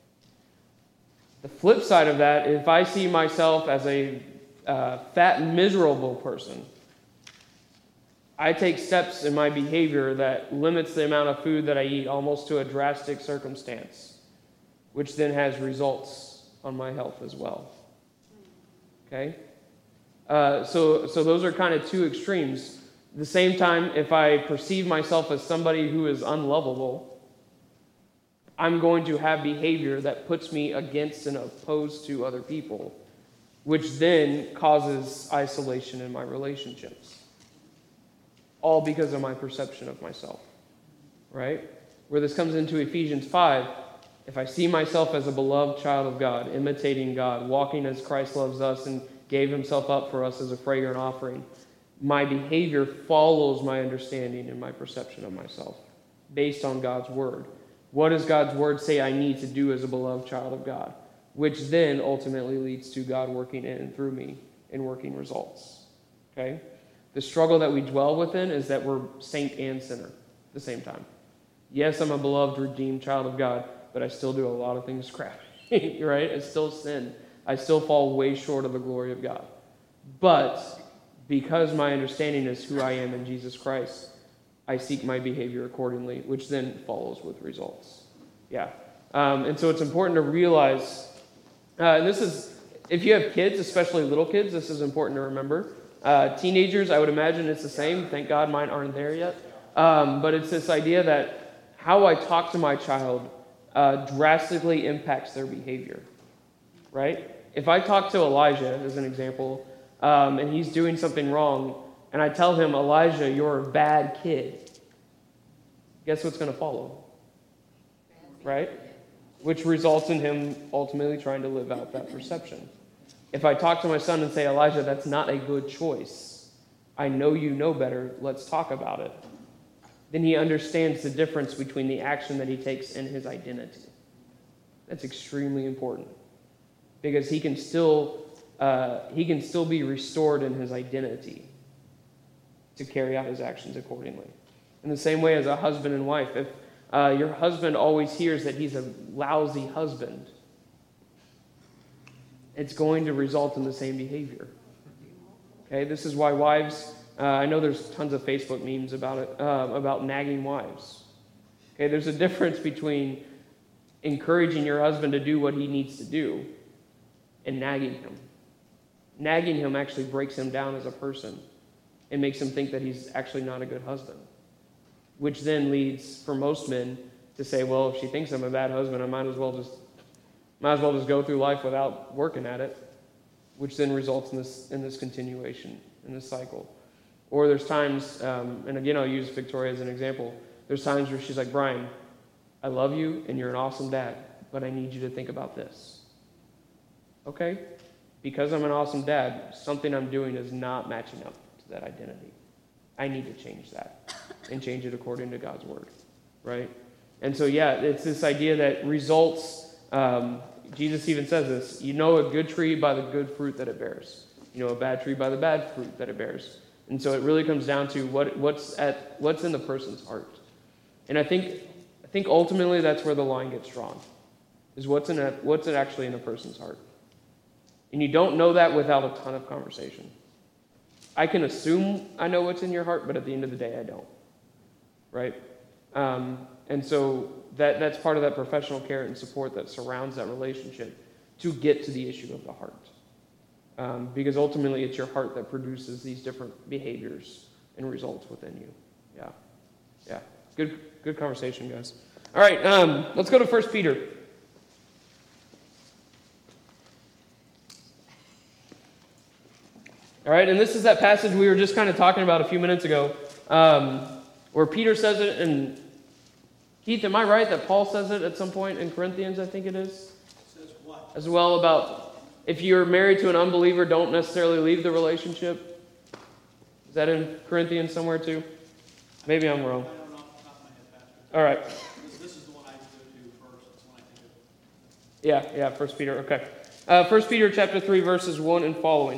The flip side of that, if I see myself as a uh, fat, miserable person, I take steps in my behavior that limits the amount of food that I eat almost to a drastic circumstance, which then has results on my health as well. Okay? Uh, so, so those are kind of two extremes. At the same time, if I perceive myself as somebody who is unlovable, I'm going to have behavior that puts me against and opposed to other people, which then causes isolation in my relationships. All because of my perception of myself, right? Where this comes into Ephesians five, if I see myself as a beloved child of God, imitating God, walking as Christ loves us and gave himself up for us as a fragrant offering, my behavior follows my understanding and my perception of myself based on God's word. What does God's word say I need to do as a beloved child of God? Which then ultimately leads to God working in and through me and working results, okay? The struggle that we dwell within is that we're saint and sinner at the same time. Yes, I'm a beloved, redeemed child of God, but I still do a lot of things crappy, right? I still sin. I still fall way short of the glory of God. But because my understanding is who I am in Jesus Christ, I seek my behavior accordingly, which then follows with results. Yeah. Um, and so it's important to realize, uh, and this is, if you have kids, especially little kids, this is important to remember. Uh, teenagers, I would imagine it's the same. Thank God mine aren't there yet. Um, but it's this idea that how I talk to my child uh, drastically impacts their behavior, right? If I talk to Elijah, as an example, um, and he's doing something wrong, and I tell him, Elijah, you're a bad kid, guess what's going to follow? Right? Which results in him ultimately trying to live out that perception. If I talk to my son and say, Elijah, that's not a good choice. I know you know better. Let's talk about it. Then he understands the difference between the action that he takes and his identity. That's extremely important because he can still uh, he can still be restored in his identity to carry out his actions accordingly. In the same way as a husband and wife, if uh, your husband always hears that he's a lousy husband, it's going to result in the same behavior. Okay, this is why wives, uh, I know there's tons of Facebook memes about it, uh, about nagging wives. Okay, there's a difference between encouraging your husband to do what he needs to do and nagging him. Nagging him actually breaks him down as a person and makes him think that he's actually not a good husband, which then leads, for most men, to say, well, if she thinks I'm a bad husband, I might as well just Might as well just go through life without working at it, which then results in this in this continuation, in this cycle. Or there's times, um, and again, I'll use Victoria as an example. There's times where she's like, Brian, I love you and you're an awesome dad, but I need you to think about this. Okay? Because I'm an awesome dad, something I'm doing is not matching up to that identity. I need to change that and change it according to God's word, right? And so, yeah, it's this idea that results... Um, Jesus even says this, you know a good tree by the good fruit that it bears. You know a bad tree by the bad fruit that it bears. And so it really comes down to what, what's at what's in the person's heart. And I think I think ultimately that's where the line gets drawn, is what's in a, what's it actually in a person's heart. And you don't know that without a ton of conversation. I can assume I know what's in your heart, but at the end of the day, I don't. Right? Um, and so that that's part of that professional care and support that surrounds that relationship to get to the issue of the heart. Um, because ultimately it's your heart that produces these different behaviors and results within you. Yeah. Yeah. Good, good conversation, guys. All right, um, let's go to First Peter. All right, and this is that passage we were just kind of talking about a few minutes ago, um, where Peter says it, and Keith, am I right that Paul says it at some point in Corinthians, I think it is? Says what? As well, about if you're married to an unbeliever, don't necessarily leave the relationship. Is that in Corinthians somewhere too? Maybe I'm wrong. I don't know off the top of my head, Pastor. All right. This, this is the one I go to first. It's the one I think of. Yeah, yeah, First Peter, okay. Uh, First Peter chapter three, verses one and following.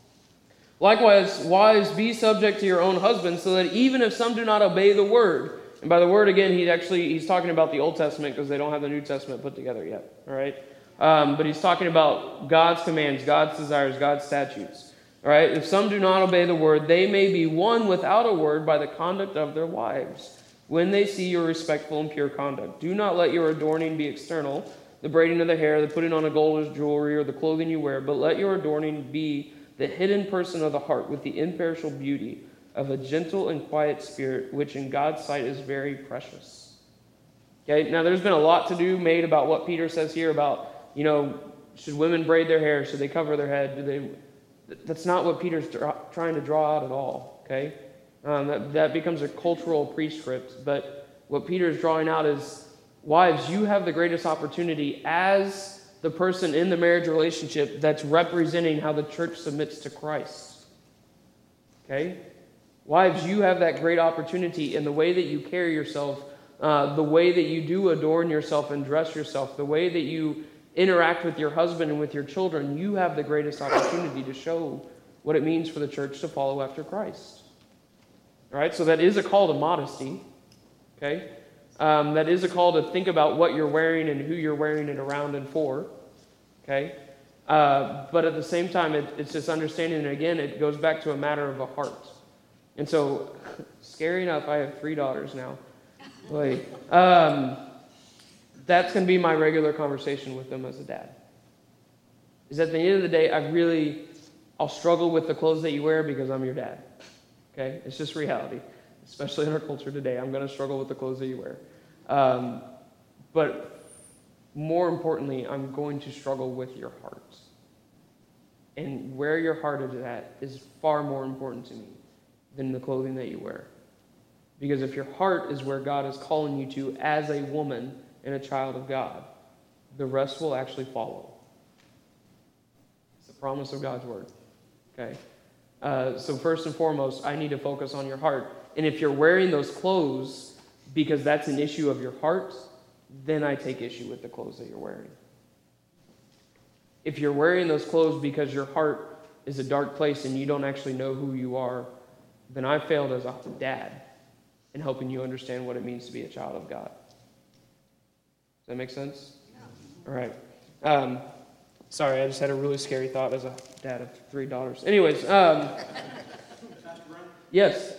Likewise, wives, be subject to your own husbands, so that even if some do not obey the word, and by the word, again, he's actually, he's talking about the Old Testament because they don't have the New Testament put together yet, all right? Um, but he's talking about God's commands, God's desires, God's statutes, all right? If some do not obey the word, they may be won without a word by the conduct of their wives, when they see your respectful and pure conduct. Do not let your adorning be external, the braiding of the hair, the putting on of gold as jewelry, or the clothing you wear, but let your adorning be the hidden person of the heart with the imperishable beauty of a gentle and quiet spirit, which in God's sight is very precious. Okay, now there's been a lot to do made about what Peter says here about, you know, should women braid their hair? Should they cover their head? Do they? That's not what Peter's dra- trying to draw out at all, okay? Um, that, that becomes a cultural prescript, but what Peter's drawing out is, wives, you have the greatest opportunity as the person in the marriage relationship that's representing how the church submits to Christ. Okay? Wives, you have that great opportunity in the way that you carry yourself, uh, the way that you do adorn yourself and dress yourself, the way that you interact with your husband and with your children. You have the greatest opportunity to show what it means for the church to follow after Christ. All right? So that is a call to modesty. Okay? Um, that is a call to think about what you're wearing and who you're wearing it around and for, okay? Uh, but at the same time, it, it's just understanding, and again, it goes back to a matter of the heart. And so, scary enough, I have three daughters now. Like, um, that's going to be my regular conversation with them as a dad. Is at the end of the day, I really, I'll struggle with the clothes that you wear because I'm your dad, okay? It's just reality. Especially in our culture today, I'm going to struggle with the clothes that you wear. Um, but more importantly, I'm going to struggle with your heart. And where your heart is at is far more important to me than the clothing that you wear. Because if your heart is where God is calling you to as a woman and a child of God, the rest will actually follow. It's the promise of God's word. Okay? Uh, so first and foremost, I need to focus on your heart. And if you're wearing those clothes because that's an issue of your heart, then I take issue with the clothes that you're wearing. If you're wearing those clothes because your heart is a dark place and you don't actually know who you are, then I failed as a dad in helping you understand what it means to be a child of God. Does that make sense? Yeah. All right. Um, sorry, I just had a really scary thought as a dad of three daughters. Anyways, um, Pastor Brent? yes.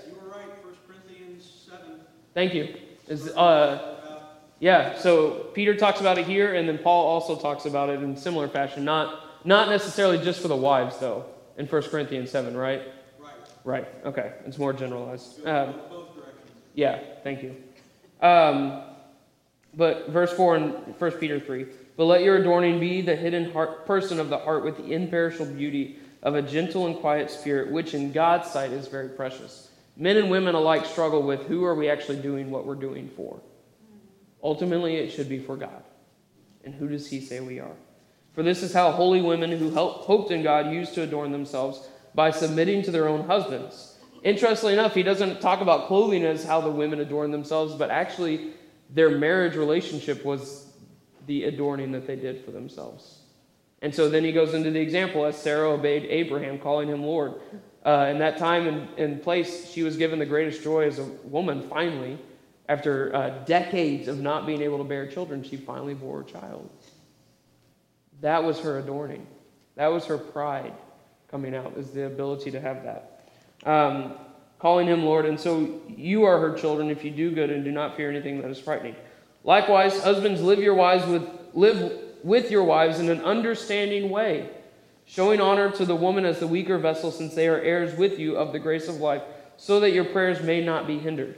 Thank you. Is, uh, yeah, so Peter talks about it here, and then Paul also talks about it in similar fashion. Not not necessarily just for the wives, though, in First Corinthians seven, right? Right. Right, okay. It's more generalized. Um, Both directions. yeah, thank you. Um, but verse four in First Peter three, but let your adorning be the hidden heart, person of the heart with the imperishable beauty of a gentle and quiet spirit, which in God's sight is very precious. Men and women alike struggle with who are we actually doing what we're doing for. Ultimately, it should be for God. And who does he say we are? For this is how holy women who help, hoped in God used to adorn themselves, by submitting to their own husbands. Interestingly enough, he doesn't talk about clothing as how the women adorn themselves, but actually their marriage relationship was the adorning that they did for themselves. And so then he goes into the example as Sarah obeyed Abraham, calling him Lord. Uh, in that time and, and place, she was given the greatest joy as a woman, finally. After uh, decades of not being able to bear children, she finally bore a child. That was her adorning. That was her pride coming out, is the ability to have that. Um, calling him Lord, and so you are her children if you do good and do not fear anything that is frightening. Likewise, husbands, live your wives with live with your wives in an understanding way, showing honor to the woman as the weaker vessel, since they are heirs with you of the grace of life, so that your prayers may not be hindered.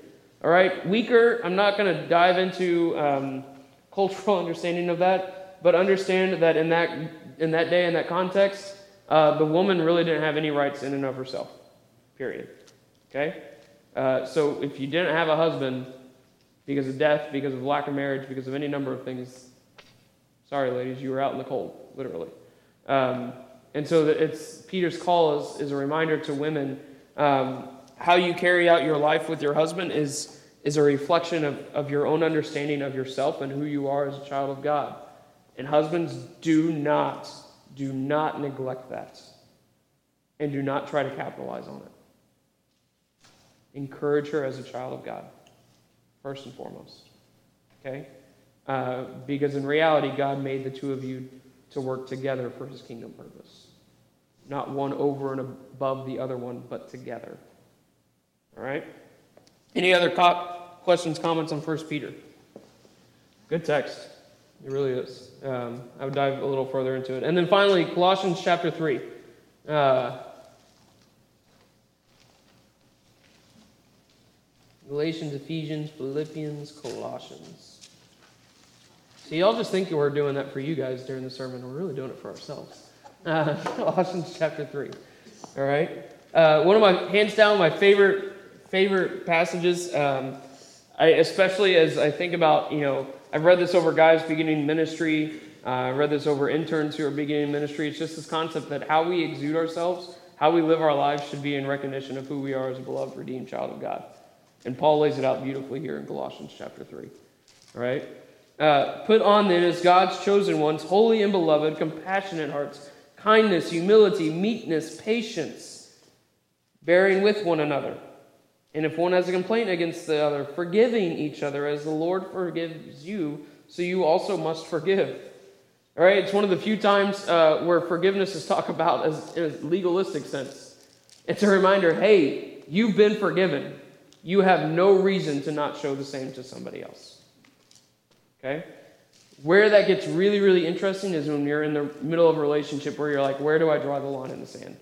All right, weaker, I'm not going to dive into um, cultural understanding of that, but understand that in that in that day, in that context, uh, the woman really didn't have any rights in and of herself, period. Okay? Uh, so if you didn't have a husband because of death, because of lack of marriage, because of any number of things, sorry, ladies, you were out in the cold, literally. Um, and so that it's Peter's call is, is a reminder to women. Um, how you carry out your life with your husband is, is a reflection of, of your own understanding of yourself and who you are as a child of God. And husbands, do not, do not neglect that. And do not try to capitalize on it. Encourage her as a child of God, first and foremost. Okay? Uh, because in reality, God made the two of you to work together for his kingdom purpose. Not one over and above the other one, but together. All right? Any other co- questions, comments on First Peter? Good text. It really is. Um, I would dive a little further into it. And then finally, Colossians chapter three. Uh, Galatians, Ephesians, Philippians, Colossians. See, y'all just think we're doing that for you guys during the sermon. We're really doing it for ourselves. Uh, Colossians chapter three. All right? Uh, one of my, hands down, my favorite favorite passages, um, I, especially as I think about, you know, I've read this over guys beginning ministry. Uh, I read this over interns who are beginning ministry. It's just this concept that how we exude ourselves, how we live our lives should be in recognition of who we are as a beloved, redeemed child of God. And Paul lays it out beautifully here in Colossians chapter three. All right? Uh, Put on then as God's chosen ones, holy and beloved, compassionate hearts, kindness, humility, meekness, patience, bearing with one another. And if one has a complaint against the other, forgiving each other as the Lord forgives you, so you also must forgive. All right? It's one of the few times uh, where forgiveness is talked about as in a legalistic sense. It's a reminder, hey, you've been forgiven. You have no reason to not show the same to somebody else. Okay? Where that gets really, really interesting is when you're in the middle of a relationship where you're like, where do I draw the line in the sand?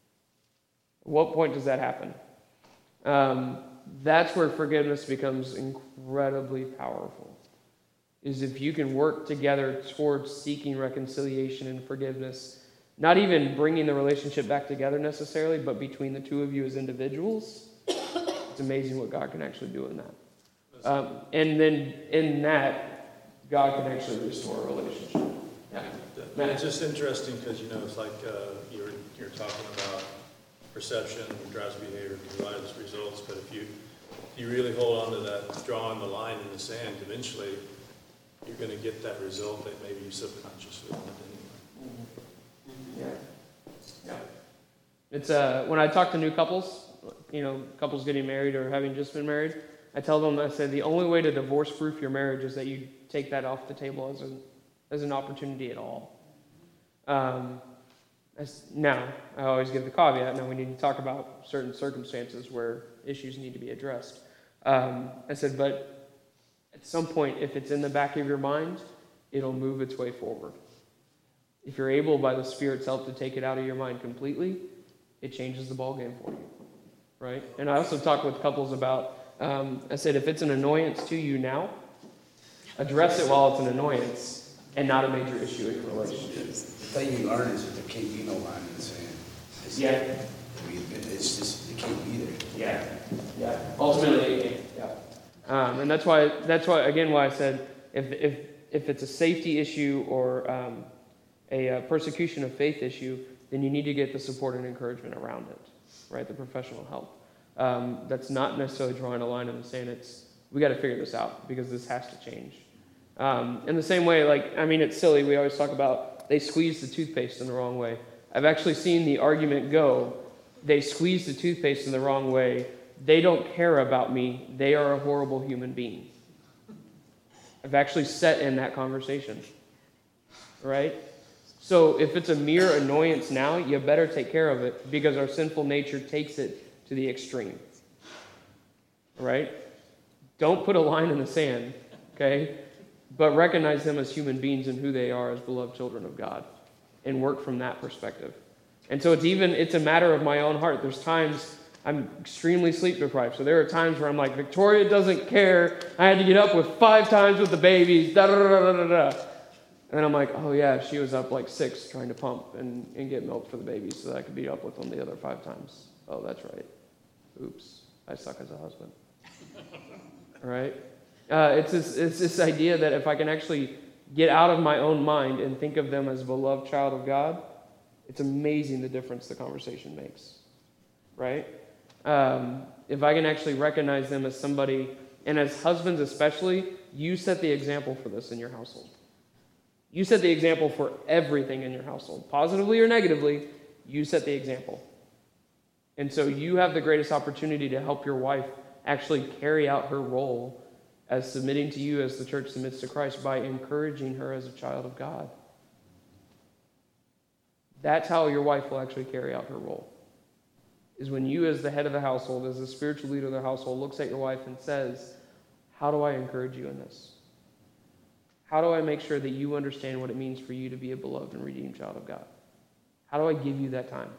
At what point does that happen? Um, that's where forgiveness becomes incredibly powerful. Is if you can work together towards seeking reconciliation and forgiveness, not even bringing the relationship back together necessarily, but between the two of you as individuals. It's amazing what God can actually do in that. Um, and then in that, God can actually restore a relationship. Yeah. And it's just interesting because, you know, it's like uh, you're, you're talking about perception drives behavior, drives results, but if you if you really hold on to that, drawing the line in the sand, eventually you're going to get that result that maybe you subconsciously wanted anyway. Yeah. Yeah. It's uh, when I talk to new couples, you know, couples getting married or having just been married, I tell them, I say, the only way to divorce-proof your marriage is that you take that off the table as an as an opportunity at all. Um, as, now, I always give the caveat. Now we need to talk about certain circumstances where issues need to be addressed. Um, I said, but at some point, if it's in the back of your mind, it'll move its way forward. If you're able, by the Spirit's help, to take it out of your mind completely, it changes the ballgame for you, right? And I also talk with couples about, um, I said, if it's an annoyance to you now, address it while it's an annoyance and not a major issue in your relationship. The thing you learn is that there can't be no line in the sand. It's, Yeah. I mean, it's just, it can't be there. Yeah, yeah. Ultimately, yeah. Um, and that's why, that's why, again, why I said, if if if it's a safety issue or um, a uh, persecution of faith issue, then you need to get the support and encouragement around it, right? The professional help. Um, that's not necessarily drawing a line in the sand. It's we got to figure this out because this has to change. Um, in the same way, like I mean, it's silly. We always talk about they squeeze the toothpaste in the wrong way. I've actually seen the argument go. They squeeze the toothpaste in the wrong way. They don't care about me. They are a horrible human being. I've actually sat in that conversation, right? So if it's a mere annoyance now, you better take care of it because our sinful nature takes it to the extreme, right? Don't put a line in the sand, okay? But recognize them as human beings and who they are as beloved children of God and work from that perspective. And so it's even, it's a matter of my own heart. There's times I'm extremely sleep deprived. So there are times where I'm like, Victoria doesn't care. I had to get up with five times with the babies. Da da da da da da. And then I'm like, oh yeah, she was up like six trying to pump and, and get milk for the babies so that I could be up with them the other five times. Oh, that's right. Oops, I suck as a husband. All right? Uh, it's, this, it's this idea that if I can actually get out of my own mind and think of them as a beloved child of God, it's amazing the difference the conversation makes. Right? Um, if I can actually recognize them as somebody, and as husbands especially, you set the example for this in your household. You set the example for everything in your household. Positively or negatively, you set the example. And so you have the greatest opportunity to help your wife actually carry out her role as submitting to you as the church submits to Christ by encouraging her as a child of God. That's how your wife will actually carry out her role. Is when you as the head of the household, as the spiritual leader of the household, looks at your wife and says, how do I encourage you in this? How do I make sure that you understand what it means for you to be a beloved and redeemed child of God? How do I give you that time?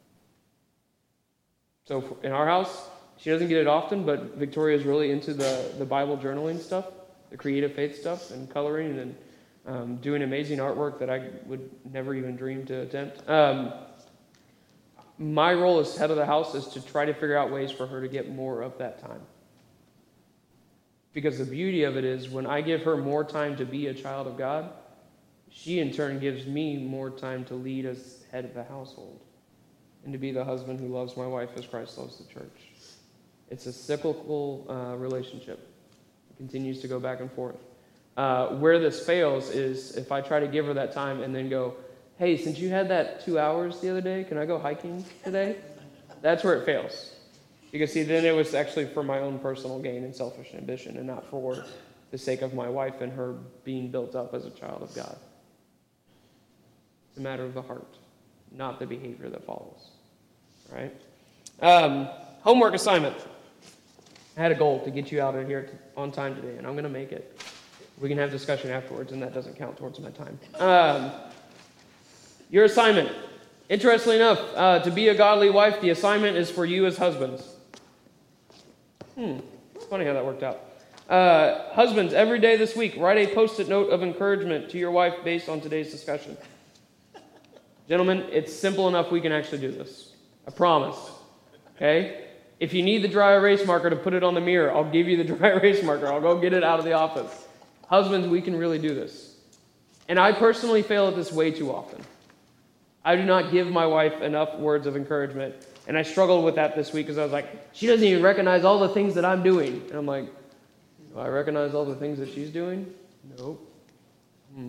So in our house, she doesn't get it often, but Victoria's really into the, the Bible journaling stuff, the creative faith stuff, and coloring, and um, doing amazing artwork that I would never even dream to attempt. Um, my role as head of the house is to try to figure out ways for her to get more of that time. Because the beauty of it is when I give her more time to be a child of God, she in turn gives me more time to lead as head of the household and to be the husband who loves my wife as Christ loves the church. It's a cyclical uh, relationship. It continues to go back and forth. Uh, where this fails is if I try to give her that time and then go, hey, since you had that two hours the other day, can I go hiking today? That's where it fails. Because, see, then it was actually for my own personal gain and selfish ambition and not for the sake of my wife and her being built up as a child of God. It's a matter of the heart, not the behavior that follows. Right? Um, homework assignment. I had a goal to get you out of here on time today, and I'm going to make it. We can have discussion afterwards, and that doesn't count towards my time. Um, your assignment. Interestingly enough, uh, to be a godly wife, the assignment is for you as husbands. Hmm, it's funny how that worked out. Uh, husbands, every day this week, write a post-it note of encouragement to your wife based on today's discussion. Gentlemen, it's simple enough we can actually do this. I promise. Okay? If you need the dry erase marker to put it on the mirror, I'll give you the dry erase marker. I'll go get it out of the office. Husbands, we can really do this. And I personally fail at this way too often. I do not give my wife enough words of encouragement. And I struggled with that this week because I was like, she doesn't even recognize all the things that I'm doing. And I'm like, do I recognize all the things that she's doing? Nope. Hmm.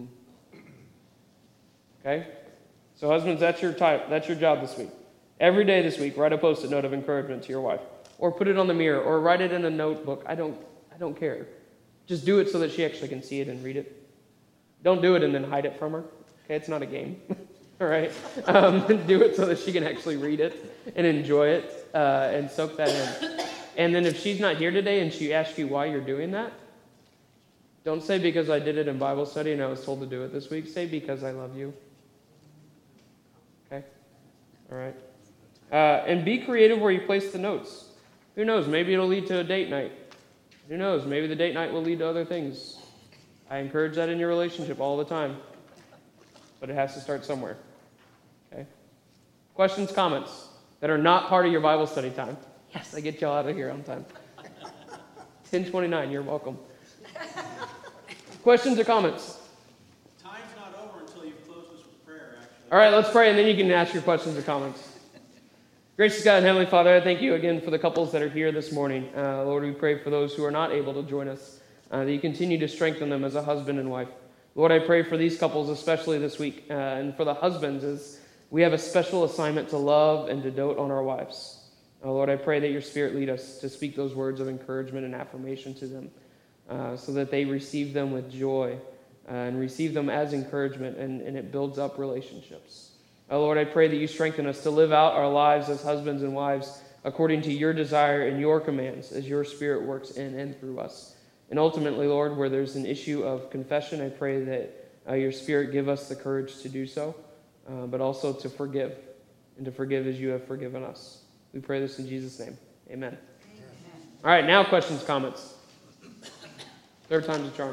Okay? So husbands, that's your type. That's your job this week. Every day this week, write a post-it note of encouragement to your wife. Or put it on the mirror. Or write it in a notebook. I don't, I don't care. Just do it so that she actually can see it and read it. Don't do it and then hide it from her. Okay? It's not a game. All right? Um, do it so that she can actually read it and enjoy it uh, and soak that in. And then if she's not here today and she asks you why you're doing that, don't say because I did it in Bible study and I was told to do it this week. Say because I love you. Okay? All right? Uh, and be creative where you place the notes. Who knows? Maybe it'll lead to a date night. Who knows? Maybe the date night will lead to other things. I encourage that in your relationship all the time. But it has to start somewhere. Okay? Questions, comments that are not part of your Bible study time. Yes, I get y'all out of here on time. ten twenty-nine, you're welcome. Questions or comments? Time's not over until you've closed this with prayer, actually. All right, let's pray, and then you can ask your questions or comments. Gracious God and Heavenly Father, I thank you again for the couples that are here this morning. Uh, Lord, we pray for those who are not able to join us, uh, that you continue to strengthen them as a husband and wife. Lord, I pray for these couples, especially this week, uh, and for the husbands, as we have a special assignment to love and to dote on our wives. Uh, Lord, I pray that your Spirit lead us to speak those words of encouragement and affirmation to them, uh, so that they receive them with joy uh, and receive them as encouragement, and, and it builds up relationships. Uh, Lord, I pray that you strengthen us to live out our lives as husbands and wives according to your desire and your commands as your Spirit works in and through us. And ultimately, Lord, where there's an issue of confession, I pray that uh, your Spirit give us the courage to do so, uh, but also to forgive, and to forgive as you have forgiven us. We pray this in Jesus' name. Amen. All right, now questions, comments. Third time's a charm.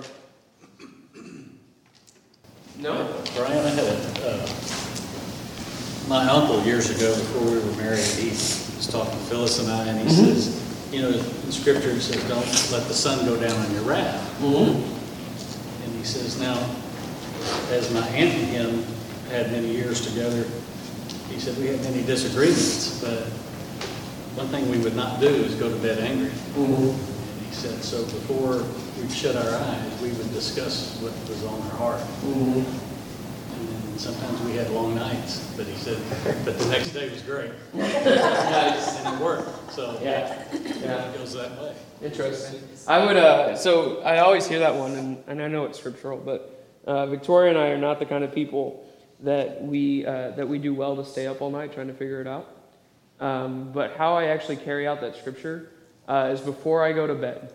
No? Brian, I had a, uh, my uncle years ago, before we were married, he was talking to Phyllis and I, and he Mm-hmm. says, you know, in Scripture it says, don't let the sun go down on your wrath. Mm-hmm. And he says, now, as my aunt and him had many years together, he said, we had many disagreements, but one thing we would not do is go to bed angry. Mm-hmm. And he said, so before we'd shut our eyes, we would discuss what was on our heart. Mm-hmm. And then sometimes we had long nights, but he said, but the next day was great. Nice. And it worked, so Yeah. Yeah. it goes that way. Interesting. I would, uh, so I always hear that one, and, and I know it's scriptural, but uh, Victoria and I are not the kind of people that we uh, that we do well to stay up all night trying to figure it out. Um, but how I actually carry out that scripture uh, is before I go to bed,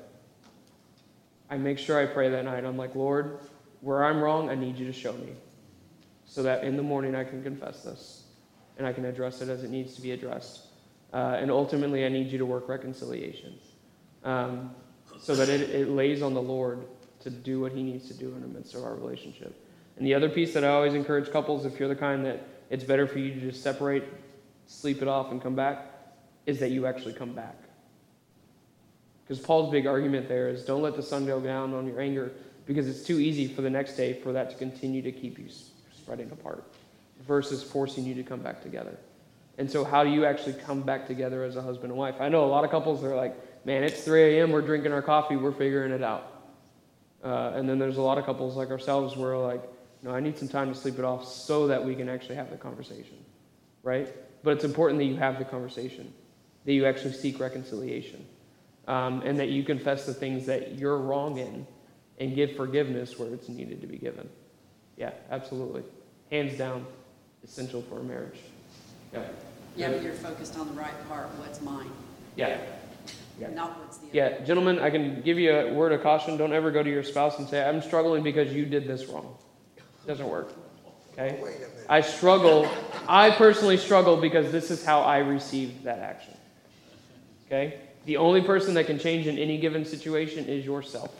I make sure I pray that night. I'm like, Lord, where I'm wrong, I need you to show me, so that in the morning I can confess this, and I can address it as it needs to be addressed. Uh, and ultimately, I need you to work reconciliation. Um, so that it, it lays on the Lord to do what he needs to do in the midst of our relationship. And the other piece that I always encourage couples, if you're the kind that it's better for you to just separate, sleep it off, and come back, is that you actually come back. Because Paul's big argument there is don't let the sun go down on your anger, because it's too easy for the next day for that to continue to keep you spreading apart versus forcing you to come back together. And so how do you actually come back together as a husband and wife? I know a lot of couples that are like, man, it's three a.m., we're drinking our coffee, we're figuring it out. Uh, and then there's a lot of couples like ourselves where like, no, I need some time to sleep it off so that we can actually have the conversation, right? But it's important that you have the conversation, that you actually seek reconciliation, um, and that you confess the things that you're wrong in and give forgiveness where it's needed to be given. Yeah, absolutely. Hands down, essential for a marriage. Yeah. Yeah, but you're focused on the right part, what's mine, Yeah. Yeah. not what's the other. Yeah, gentlemen, I can give you a word of caution. Don't ever go to your spouse and say, I'm struggling because you did this wrong. It doesn't work. Okay? I struggle. I personally struggle because this is how I received that action. Okay? The only person that can change in any given situation is yourself.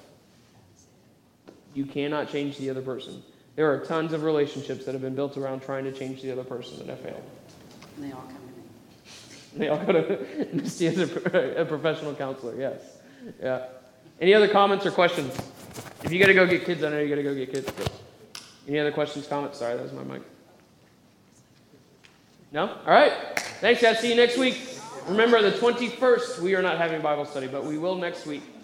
You cannot change the other person. There are tons of relationships that have been built around trying to change the other person that have failed. And they all come to me. They all go to Misty as a, a professional counselor, yes. Yeah. Any other comments or questions? If you got to go get kids, I know you got to go get kids. But any other questions, comments? Sorry, that was my mic. No? All right. Thanks, guys. See you next week. Remember, the twenty-first, we are not having Bible study, but we will next week.